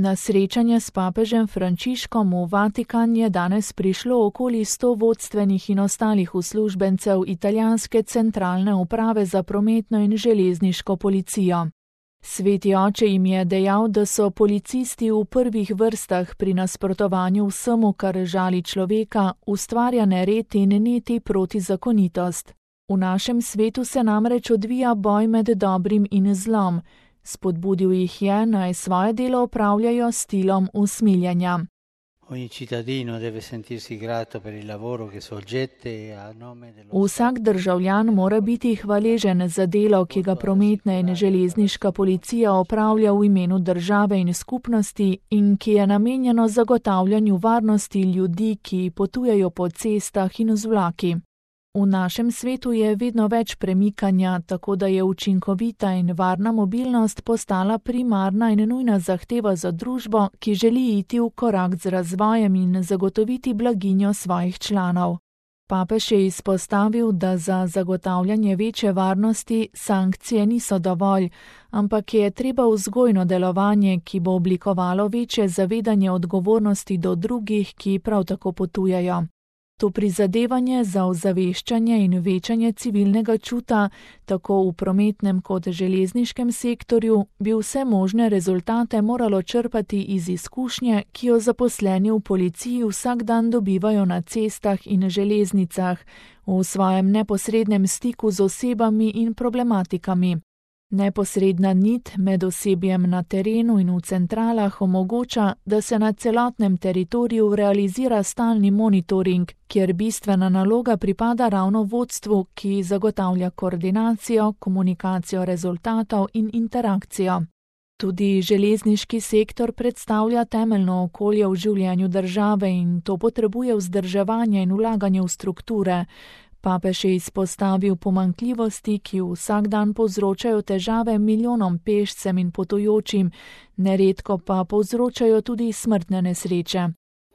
Na srečanje s papežem Frančiškom v Vatikan je danes prišlo okoli 100 vodstvenih in ostalih uslužbencev italijanske centralne uprave za prometno in železniško policijo. Sveti oče jim je dejal, da so policisti v prvih vrstah pri nasprotovanju vsemu, kar žali človeka, ustvarja nered in neti protizakonitost. V našem svetu se namreč odvija boj med dobrim in zlom. Spodbudil jih je, naj svoje delo opravljajo s stilom usmiljenja. Vsak državljan mora biti hvaležen za delo, ki ga prometna in železniška policija opravlja v imenu države in skupnosti in ki je namenjeno zagotavljanju varnosti ljudi, ki potujejo po cestah in z vlaki. V našem svetu je vedno več premikanja, tako da je učinkovita in varna mobilnost postala primarna in nujna zahteva za družbo, ki želi iti v korak z razvojem in zagotoviti blaginjo svojih članov. Papež je izpostavil, da za zagotavljanje večje varnosti sankcije niso dovolj, ampak je treba vzgojno delovanje, ki bo oblikovalo večje zavedanje odgovornosti do drugih, ki prav tako potujejo. To prizadevanje za ozaveščanje in večanje civilnega čuta, tako v prometnem kot železniškem sektorju, bi vse možne rezultate moralo črpati iz izkušnje, ki jo zaposleni v policiji vsak dan dobivajo na cestah in železnicah, v svojem neposrednem stiku z osebami in problematikami. Neposredna nit med osebjem na terenu in v centralah omogoča, da se na celotnem teritoriju realizira stalni monitoring, kjer bistvena naloga pripada ravno vodstvu, ki zagotavlja koordinacijo, komunikacijo rezultatov in interakcijo. Tudi železniški sektor predstavlja temeljno okolje v življenju države in to potrebuje vzdrževanje in vlaganje v strukture. Papež je izpostavil pomanjkljivosti, ki vsak dan povzročajo težave milijonom pešcem in potujočim, neredko pa povzročajo tudi smrtne nesreče.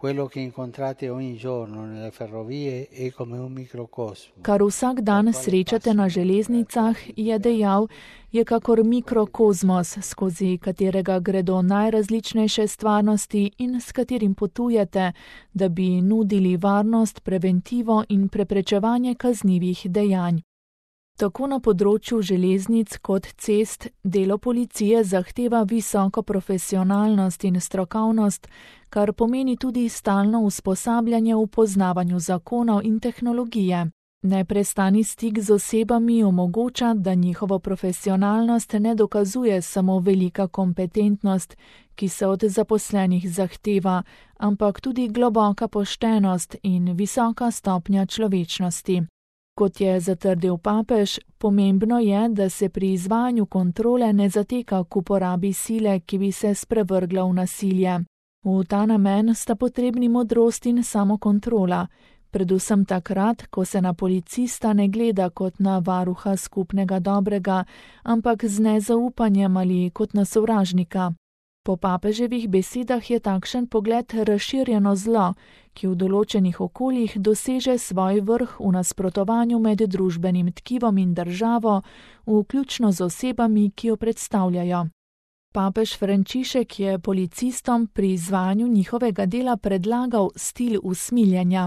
Kar vsak dan srečate na železnicah, je dejal, je kakor mikrokozmos, skozi katerega gredo najrazličnejše stvarnosti in s katerim potujete, da bi nudili varnost, preventivo in preprečevanje kaznivih dejanj. Tako na področju železnic kot cest delo policije zahteva visoko profesionalnost in strokovnost, kar pomeni tudi stalno usposabljanje v poznavanju zakonov in tehnologije. Neprestani stik z osebami omogoča, da njihovo profesionalnost ne dokazuje samo velika kompetentnost, ki se od zaposlenih zahteva, ampak tudi globoka poštenost in visoka stopnja človečnosti. Kot je zatrdil papež, pomembno je, da se pri izvajanju kontrole ne zateka k uporabi sile, ki bi se sprevrgla v nasilje. V ta namen sta potrebni modrost in samokontrola, predvsem takrat, ko se na policista ne gleda kot na varuha skupnega dobrega, ampak z nezaupanjem ali kot na sovražnika. Po papeževih besedah je takšen pogled razširjeno zlo, ki v določenih okoljih doseže svoj vrh v nasprotovanju med družbenim tkivom in državo, vključno z osebami, ki jo predstavljajo. Papež Frančišek je policistom pri izvajanju njihovega dela predlagal stil usmiljenja.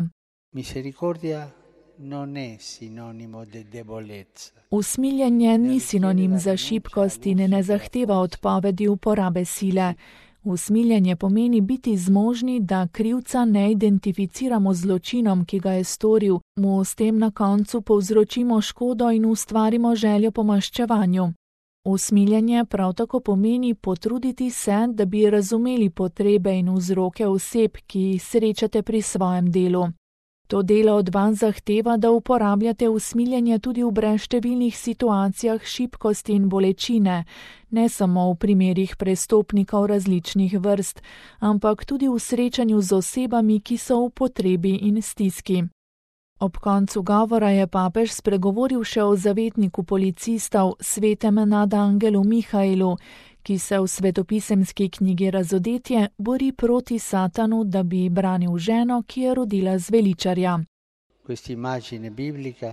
Usmiljenje ni sinonim za šibkost in ne zahteva odpovedi uporabe sile. Usmiljenje pomeni biti zmožni, da krivca ne identificiramo z zločinom, ki ga je storil, mu s tem na koncu povzročimo škodo in ustvarimo željo po maščevanju. Usmiljenje prav tako pomeni potruditi se, da bi razumeli potrebe in vzroke oseb, ki jih srečate pri svojem delu. To delo od vas zahteva, da uporabljate usmiljenje tudi v brezštevilnih situacijah šibkosti in bolečine, ne samo v primerih prestopnikov različnih vrst, ampak tudi v srečanju z osebami, ki so v potrebi in stiski. Ob koncu govora je papež spregovoril še o zavetniku policistov, svetem nadangelu Mihajlu, ki se v svetopisemski knjigi Razodetje bori proti Satanu, da bi branil ženo, ki je rodila zveličarja.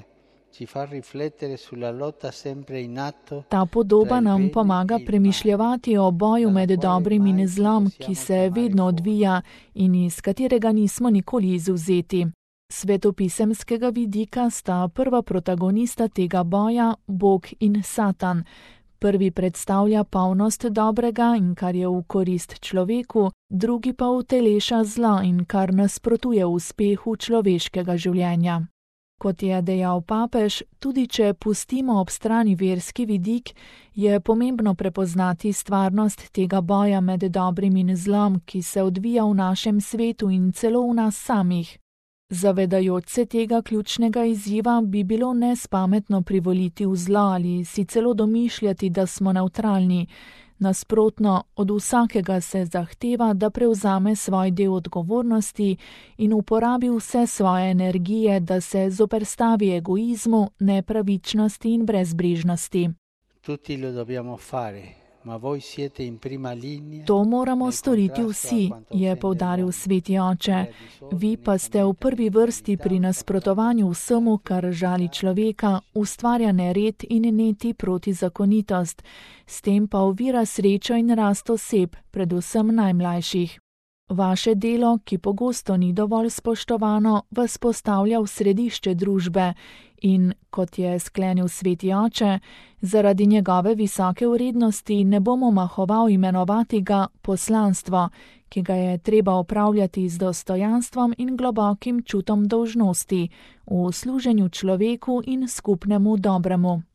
Ta podoba nam pomaga premišljevati o boju med dobrim in zlom, ki se vedno odvija in iz katerega nismo nikoli izvzeti. Svetopisemskega vidika sta prva protagonista tega boja Bog in Satan. Prvi predstavlja polnost dobrega in kar je v korist človeku, drugi pa uteleša zlo in kar nasprotuje uspehu človeškega življenja. Kot je dejal papež, tudi če pustimo ob strani verski vidik, je pomembno prepoznati stvarnost tega boja med dobrim in zlom, ki se odvija v našem svetu in celo v nas samih. Zavedajoč se tega ključnega izziva bi bilo nespametno privoliti v zlo ali si celo domišljati, da smo nevtralni. Nasprotno, od vsakega se zahteva, da prevzame svoj del odgovornosti in uporabi vse svoje energije, da se zoperstavi egoizmu, nepravičnosti in brezbrižnosti. To moramo storiti vsi, je poudaril Sveti Oče. Vi pa ste v prvi vrsti pri nasprotovanju vsemu, kar žali človeka, ustvarja nered in neti protizakonitost, s tem pa ovira srečo in rast oseb, predvsem najmlajših. Vaše delo, ki pogosto ni dovolj spoštovano, vas postavlja v središče družbe in, kot je sklenil Sveti Oče, zaradi njegove visoke vrednosti ne bomo mahoval imenovati ga poslanstvo, ki ga je treba opravljati z dostojanstvom in globokim čutom dolžnosti v služenju človeku in skupnemu dobremu.